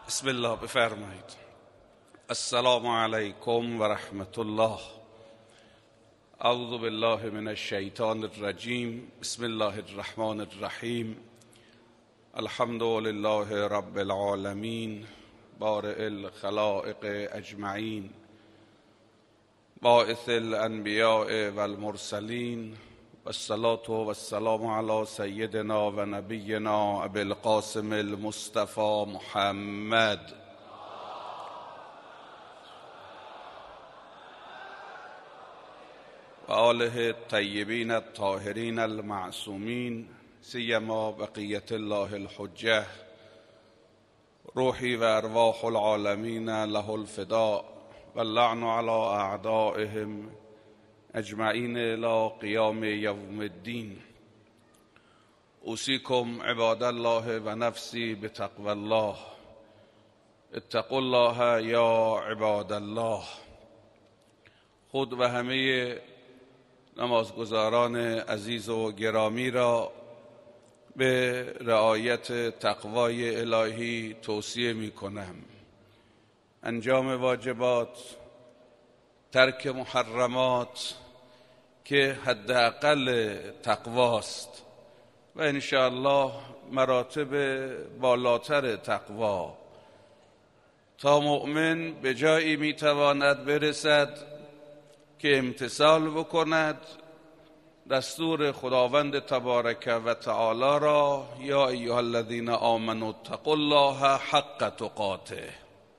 بسم الله بفرمایید. السلام علیکم و رحمت الله. اعوذ بالله من الشیطان الرجیم. بسم الله الرحمن الرحیم. الحمد لله رب العالمین بارئ الخلائق اجمعین باعث الانبیاء والمرسلین والصلاة والسلام علی سیدنا و نبینا ابی القاسم المصطفى محمد و آله الطیبین الطاهرین المعصومین سیما بقیة الله الحجة روحی و ارواح العالمین له الفداء واللعن على اعدائهم اجمعین الى قیام یوم الدین. اوصیکم عباد الله و نفسی بتقوى الله. اتقوا الله یا عباد الله. خود و همه نمازگزاران عزیز و گرامی را به رعایت تقوای الهی توصیه می کنم. انجام واجبات، ترک محرمات که حداقل تقواست و انشاءالله مراتب بالاتر تقوا، تا مؤمن به جایی میتواند برسد که امتثال بکند دستور خداوند تبارک و تعالی را. یا ایها الذین آمنوا اتقوا الله حق تقاته،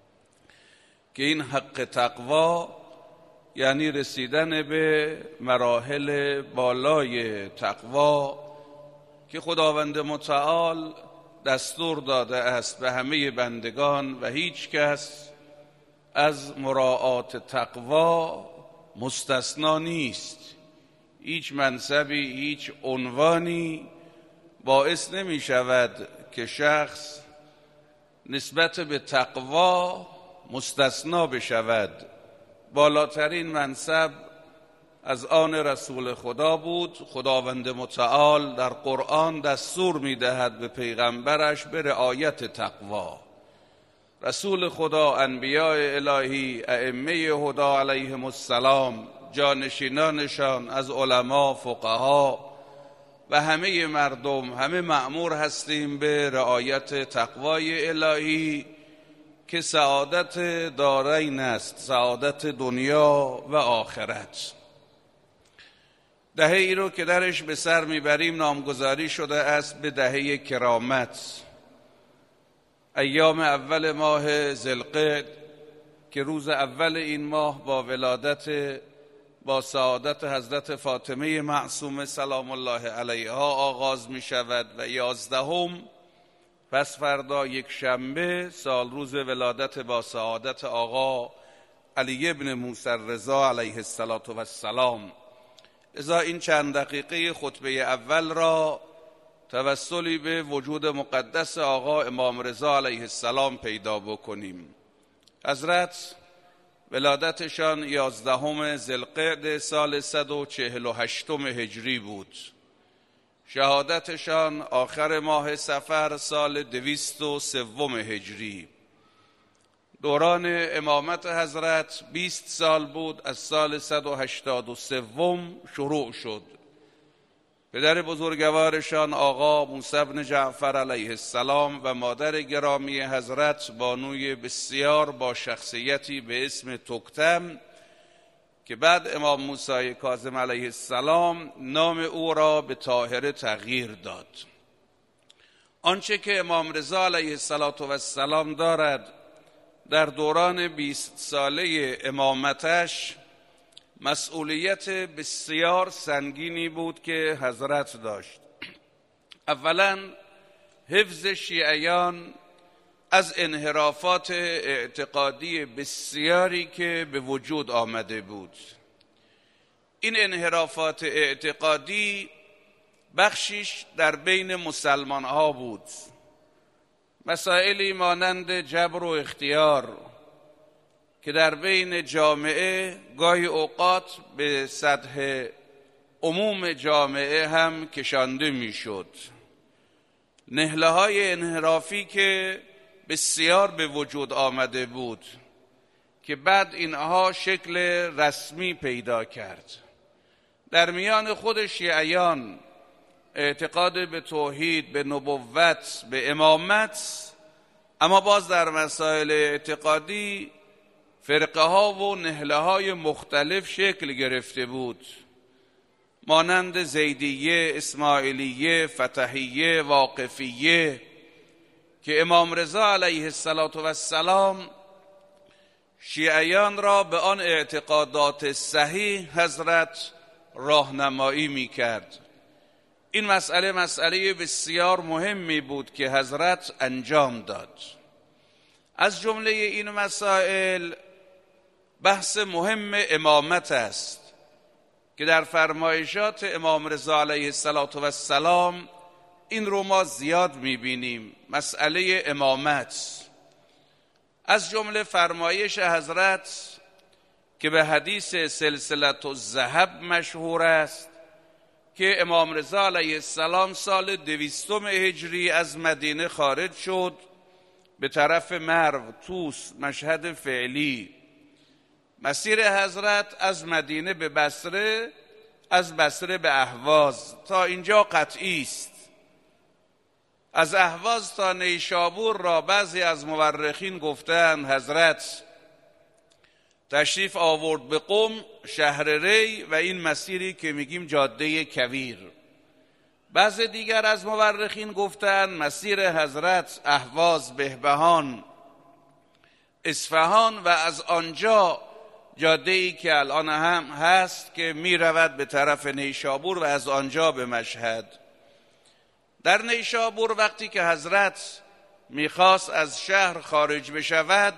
که این حق تقوا یعنی رسیدن به مراحل بالای تقوا که خداوند متعال دستور داده است به همه بندگان و هیچ کس از مراعات تقوا مستثنا نیست. هیچ منصبی، هیچ عنوانی باعث نمی شود که شخص نسبت به تقوا مستثنا بشود. بالاترین منصب از آن رسول خدا بود. خداوند متعال در قرآن دستور می‌دهد به پیغمبرش به رعایت تقوا. رسول خدا، انبیاء الهی، ائمه هدا علیهم السلام، جانشینانشان از علما، فقها و همه مردم، همه مأمور هستیم به رعایت تقوای الهی که سعادت دارین است، سعادت دنیا و آخرت. دهه‌ای رو که درش به سر میبریم نامگذاری شده است به دهه کرامت. ایام اول ماه ذوالقعد که روز اول این ماه با ولادت، با سعادت حضرت فاطمه معصومه سلام الله علیها آغاز می شود و 11 پس فردا یک شنبه سال روز ولادت با سعادت آقا علی ابن موسی رضا علیه السلام. لذا این چند دقیقه خطبه اول را توسلی به وجود مقدس آقا امام رضا علیه السلام پیدا بکنیم. حضرت ولادتشان 11 ذوالقعد سال 148 هجری بود. شهادتشان آخر ماه صفر سال 203 هجری. دوران امامت حضرت 20 سال بود. از سال 183 شروع شد. پدر بزرگوارشان آقا موسی بن جعفر علیه السلام و مادر گرامی حضرت بانوی بسیار با شخصیتی به اسم تکتم که بعد امام موسی کاظم علیه السلام نام او را به طاهره تغییر داد. آنچه که امام رضا علیه السلام دارد در دوران 20 ساله امامتش مسئولیت بسیار سنگینی بود که حضرت داشت. اولا حفظ شیعیان از انحرافات اعتقادی بسیاری که به وجود آمده بود. این انحرافات اعتقادی بخشیش در بین مسلمان ها بود. مسائلی مانند جبر و اختیار که در بین جامعه گاهی اوقات به سطح عموم جامعه هم کشانده میشد. نهله‌های انحرافی که بسیار به وجود آمده بود که بعد اینها شکل رسمی پیدا کرد. در میان خود شیعیان اعتقاد به توحید، به نبوت، به امامت، اما باز در مسائل اعتقادی فرقه ها و نهله های مختلف شکل گرفته بود، مانند زیدیه، اسماعیلیه، فتحیه، واقفیه، که امام رضا علیه السلام شیعیان را به آن اعتقادات صحیح حضرت راهنمایی می‌کرد. این مسئله بسیار مهمی بود که حضرت انجام داد. از جمله این مسائل بحث مهم امامت است که در فرمایشات امام رضا علیه السلام این رو ما زیاد می‌بینیم. مسئله امامت از جمله فرمایش حضرت که به حدیث سلسله الذهب مشهور است که امام رضا علیه السلام سال 200 هجری از مدینه خارج شد به طرف مرو، طوس، مشهد فعلی. مسیر حضرت از مدینه به بصره، از بصره به اهواز، تا اینجا قطعی است. از اهواز تا نیشابور را بعضی از مورخین گفتند حضرت تشریف آورد به قم، شهر ری و این مسیری که میگیم جاده کویر. بعض دیگر از مورخین گفتند مسیر حضرت اهواز، بهبهان، اصفهان و از آنجا جاده‌ای که الان هم هست که میرود به طرف نیشابور و از آنجا به مشهد. در نیشابور وقتی که حضرت میخواست از شهر خارج بشود،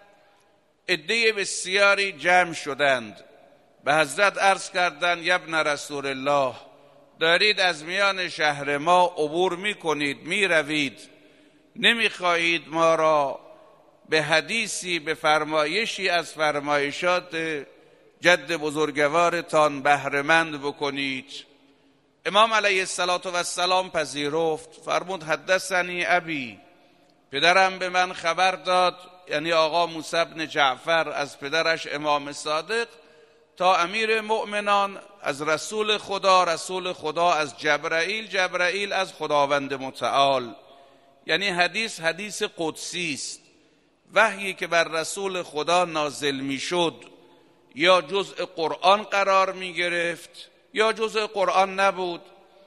عده بسیاری جمع شدند، به حضرت عرض کردند یا ابن رسول الله، دارید از میان شهر ما عبور میکنید، میروید، نمیخواهید ما را به حدیثی، به فرمایشی از فرمایشات جد بزرگوارتان بهره‌مند بکنید؟ امام علیه السلام پذیرفت، فرمود حدثنی ابی، پدرم به من خبر داد، یعنی آقا موسی بن جعفر از پدرش امام صادق تا امیر مؤمنان از رسول خدا، رسول خدا از جبرائیل، جبرائیل از خداوند متعال. یعنی حدیث قدسی است. وحیی که بر رسول خدا نازل می شد یا جزء قرآن قرار می گرفت یا جزء قرآن نبود.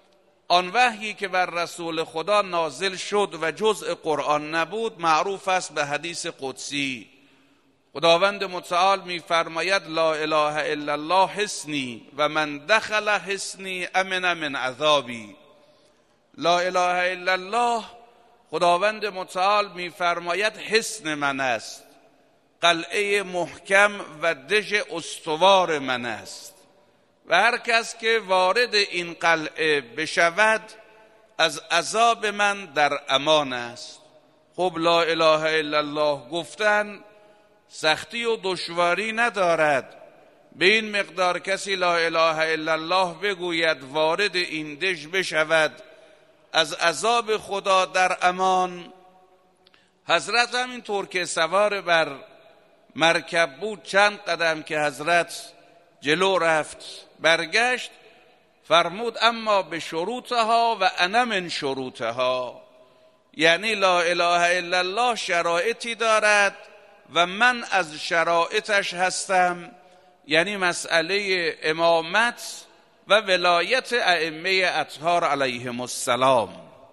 آن وحیی که بر رسول خدا نازل شد و جزء قرآن نبود معروف است به حدیث قدسی. خداوند متعال می فرماید لا اله الا الله حصنی و من دخل حصنی امن من عذابی. لا اله الا الله، خداوند متعال می فرماید حصن من است، قلعه محکم و دژ استوار من است و هر کس که وارد این قلعه بشود از عذاب من در امان است. خب لا اله الا الله گفتن سختی و دشواری ندارد. به این مقدار کسی لا اله الا الله بگوید، وارد این دژ بشود، از عذاب خدا در امان. حضرت هم اینطور که سوار بر مرکب بود، چند قدم که حضرت جلو رفت برگشت، فرمود اما به شروطها و انا من شروطها، یعنی لا اله الا الله شرایطی دارد و من از شرایطش هستم، یعنی مسئله امامت و ولایت ائمه اطهار علیهم السلام.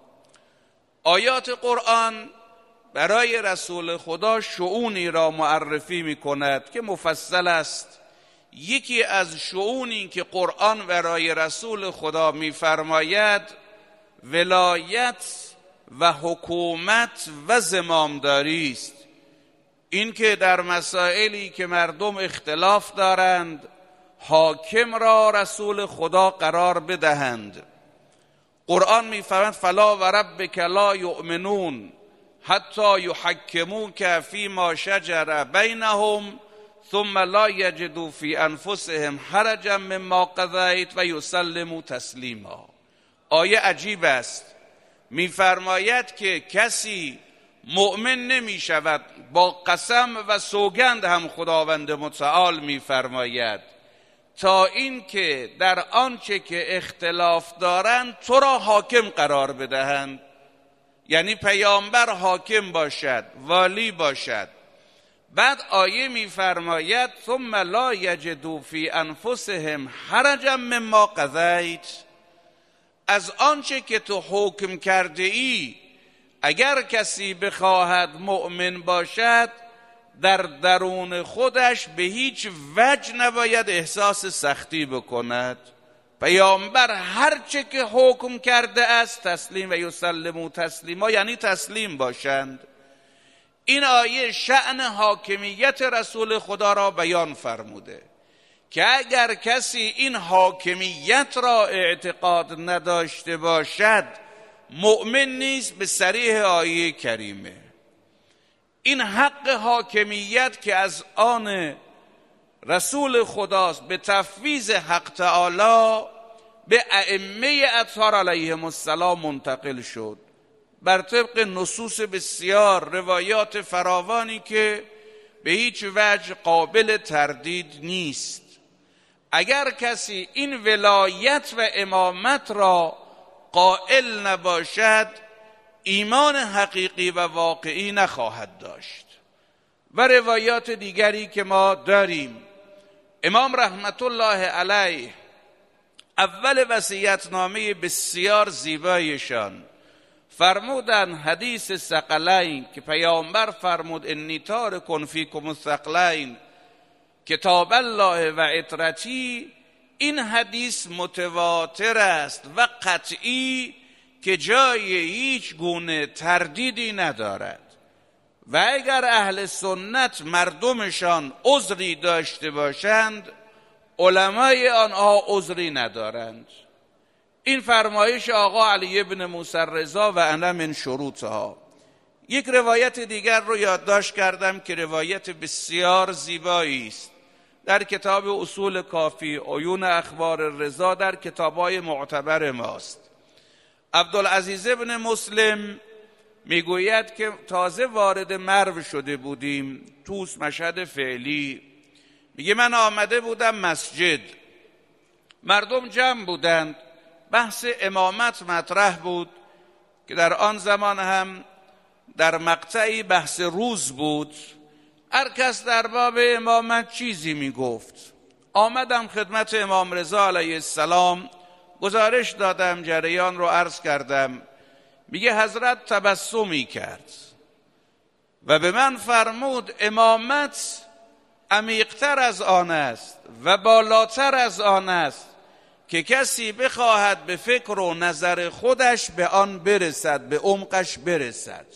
آیات قرآن برای رسول خدا شؤونی را معرفی می کند که مفصل است. یکی از شؤونی که قرآن برای رسول خدا می فرماید ولایت و حکومت و زمامداری است. این که در مسائلی که مردم اختلاف دارند حاکم را رسول خدا قرار بدهند. قرآن می‌فرماید فلا و ربک لا یؤمنون حتی یحکموک فیما شجر بینهم ثم لا یجدوا فی انفسهم حرجا مما قضیت و یسلموا تسلیما. آیه عجیب است. می‌فرماید که کسی مؤمن نمی شود. با قسم و سوگند هم خداوند متعال می فرماید تا این که در آنچه که اختلاف دارند تو را حاکم قرار بدهند، یعنی پیامبر حاکم باشد، والی باشد. بعد آیه می فرماید ثم لا یجدوا فی انفسهم حرجا مما قضیت، از آنچه که تو حکم کرده ای اگر کسی بخواهد مؤمن باشد در درون خودش به هیچ وجه نباید احساس سختی بکند. پیامبر هر چه که حکم کرده است تسلیم و یسلموا تسلیما، یعنی تسلیم باشند. این آیه شأن حاکمیت رسول خدا را بیان فرموده که اگر کسی این حاکمیت را اعتقاد نداشته باشد مؤمن نیست، به صریح آیه کریمه. این حق حاکمیت که از آن رسول خداست به تفویض حق تعالی به ائمه اطهار علیهم السلام منتقل شد بر طبق نصوص بسیار، روایات فراوانی که به هیچ وجه قابل تردید نیست. اگر کسی این ولایت و امامت را قائل نباشد ایمان حقیقی و واقعی نخواهد داشت. و روایات دیگری که ما داریم، امام رحمت الله علیه اول وصیت‌نامه بسیار زیبایشان فرمودن حدیث ثقلین که پیامبر فرمود انی تارک فیکم الثقلین کتاب الله و عترتی. این حدیث متواتر است و قطعی که جای هیچ گونه تردیدی ندارد و اگر اهل سنت مردمشان عذری داشته باشند علمای آنها عذری ندارند. این فرمایش آقا علی ابن موسی رضا و انا من شروطها. یک روایت دیگر رو یادداشت کردم که روایت بسیار زیبایی است، در کتاب اصول کافی، عیون اخبار رضا، در کتاب‌های معتبر ماست. عبدالعزیز ابن مسلم میگوید که تازه وارد مرو شده بودیم، توس مشهد فعلی. میگه من آمده بودم مسجد، مردم جمع بودند، بحث امامت مطرح بود که در آن زمان هم در مقطعی بحث روز بود. هر کس در باب امامت چیزی میگفت. آمدم خدمت امام رضا علیه السلام، گزارش دادم، جریان رو عرض کردم. میگه حضرت تبسمی کرد و به من فرمود امامت عمیق‌تر از آن است و بالاتر از آن است که کسی بخواهد به فکر و نظر خودش به آن برسد، به عمقش برسد.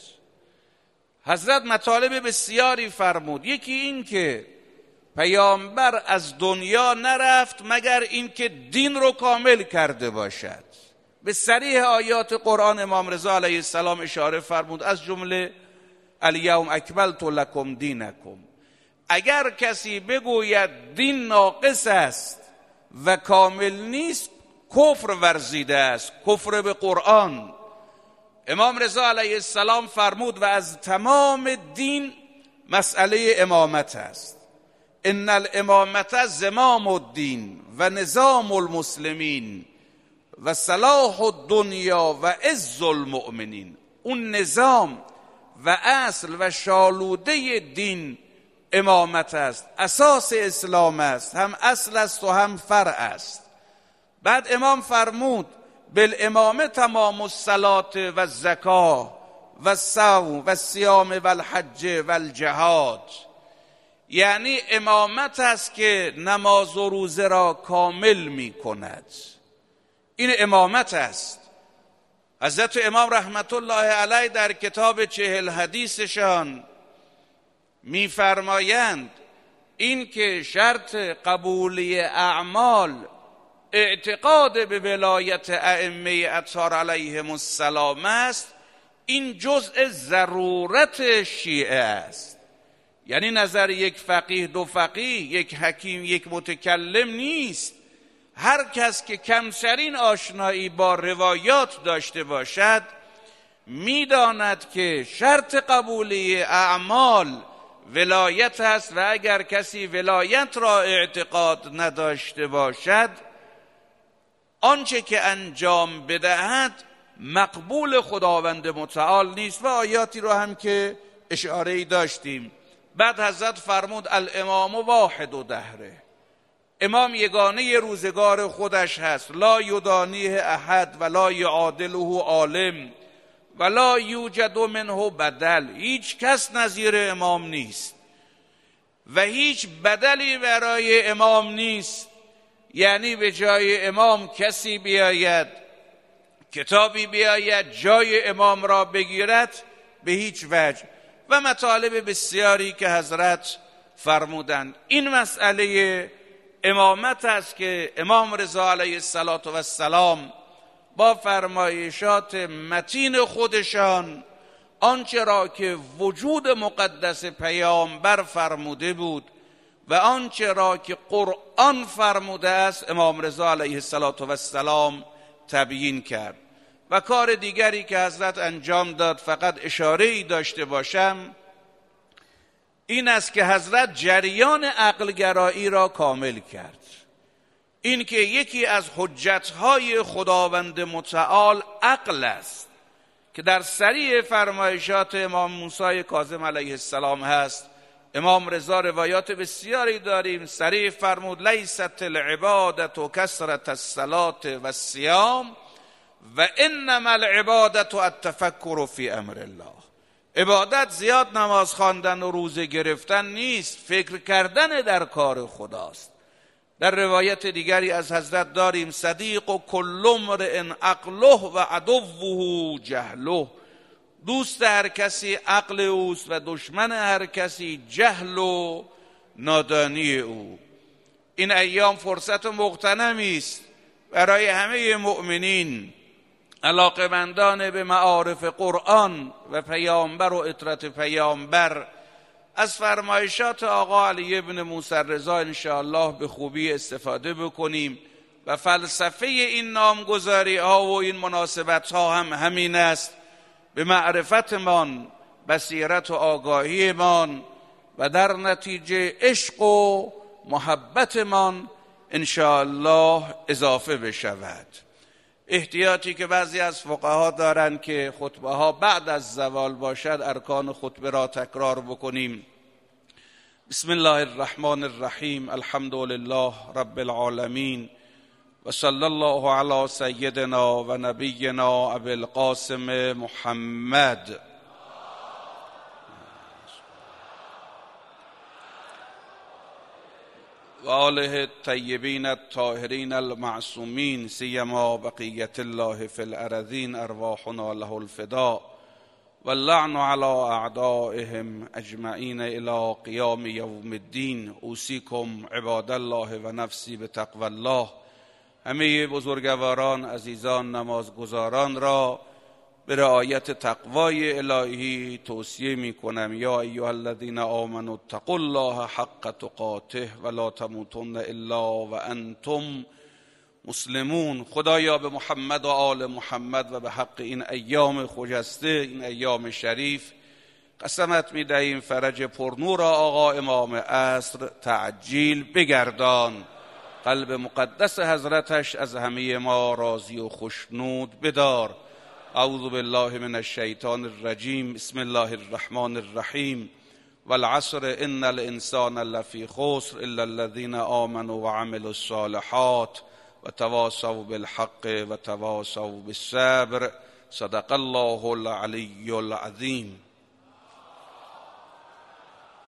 حضرت مطالب بسیاری فرمود. یکی این که پیامبر از دنیا نرفت مگر این که دین رو کامل کرده باشد. به صریح آیات قرآن امام رضا علیه السلام اشاره فرمود، از جمله الیوم اکملت لکم دینکم. اگر کسی بگوید دین ناقص است و کامل نیست کفر ورزیده است، کفر به قرآن. امام رضا علیه السلام فرمود و از تمام دین مسئله امامت است. ان الامامت زمام الدین و نظام المسلمین و صلاح الدنیا و عز المؤمنین. اون نظام و اصل و شالوده دین امامت است، اساس اسلام است، هم اصل است و هم فرع است. بعد امام فرمود بالامامه تمام الصلاة و الزکاه و الصوم و الصیام و الحج و الجهاد. یعنی امامت است که نماز و روزه را کامل می کند. این امامت است. حضرت امام رحمت الله علیه در کتاب 40 حدیثشان می‌فرمایند این که شرط قبولی اعمال اعتقاد به ولایت ائمه اطهار علیهم السلام است، این جزء ضرورت شیعه است. یعنی نظر یک فقیه، دو فقیه، یک حکیم، یک متکلم نیست. هر کس که کمترین آشنایی با روایات داشته باشد میداند که شرط قبولی اعمال ولایت است و اگر کسی ولایت را اعتقاد نداشته باشد آنچه که انجام بدهد مقبول خداوند متعال نیست و آیاتی رو هم که اشاره‌ای داشتیم. بعد حضرت فرمود الامام واحد و دهره، امام یگانه روزگار خودش هست، لا یدانیه احد ولا یعادله عالم ولا یوجد منه بدل، هیچ کس نظیر امام نیست و هیچ بدلی برای امام نیست. یعنی به جای امام کسی بیاید، کتابی بیاید جای امام را بگیرد، به هیچ وجه. و مطالب بسیاری که حضرت فرمودند. این مسئله امامت است که امام رضا علیه السلام با فرمایشات متین خودشان آنچه را که وجود مقدس پیامبر فرموده بود و آنچه را که قرآن فرموده است امام رضا علیه السلام تبیین کرد. و کار دیگری که حضرت انجام داد، فقط اشاره‌ای داشته باشم، این است که حضرت جریان عقلگرایی را کامل کرد. این که یکی از حجتهای خداوند متعال عقل است که در صریح فرمایشات امام موسی کاظم علیه السلام هست. امام رضا روایات بسیاری داریم، صریح فرمود لیست العبادة کثرة الصلاة و الصیام و انما العبادة التفکر فی امر الله. عبادت زیاد نماز خواندن و روزه گرفتن نیست، فکر کردن در کار خداست. در روایت دیگری از حضرت داریم صدیق و کل امرئ عقله و عدوه جهله، دوست هر کسی عقل اوست و دشمن هر کسی جهل و نادانی او. این ایام فرصت مغتنمی است برای همه مؤمنین علاقمندان به معارف قرآن و پیامبر و اطرت پیامبر از فرمایشات آقا علی ابن موسی رضا انشاءالله به خوبی استفاده بکنیم و فلسفه این نامگذاری ها و این مناسبت ها هم همین است، به معرفتمان، بصیرت و آگاهیمان و در نتیجه عشق و محبتمان انشاءالله اضافه بشود. احتیاطی که بعضی از فقها دارند که خطبه ها بعد از زوال باشد، ارکان خطبه را تکرار بکنیم. بسم الله الرحمن الرحیم، الحمد لله رب العالمین و صلی الله علی سیدنا و نبینا ابی القاسم محمد. و آله الطیبین الطاهرین المعصومین سیما بقیت الله فی الارضین ارواحنا له الفداء واللعن علی اعدائهم اجمعین الی قیام یوم الدین. اوصیکم عباد الله و نفسی بتقوی الله. همه بزرگواران عزیزان نمازگزاران را به رعایت تقوای الهی توصیه می کنم. یا ایها الذین آمنوا اتقوا الله حق تقاته ولا تموتن الا و انتم مسلمون. خدایا به محمد و آل محمد و به حق این ایام خجسته، این ایام شریف قسمت می دهیم فرج پرنور آقا امام عصر تعجیل بگردان. قلب مقدس حضرتش از همه ما راضی و خوشنود بدار. اعوذ بالله من الشیطان الرجیم، بسم الله الرحمن الرحیم. والعصر ان الانسان لفی خسر الا الذین آمنوا وعملوا الصالحات وتواصوا بالحق وتواصوا بالصبر. صدق الله العلی العظیم.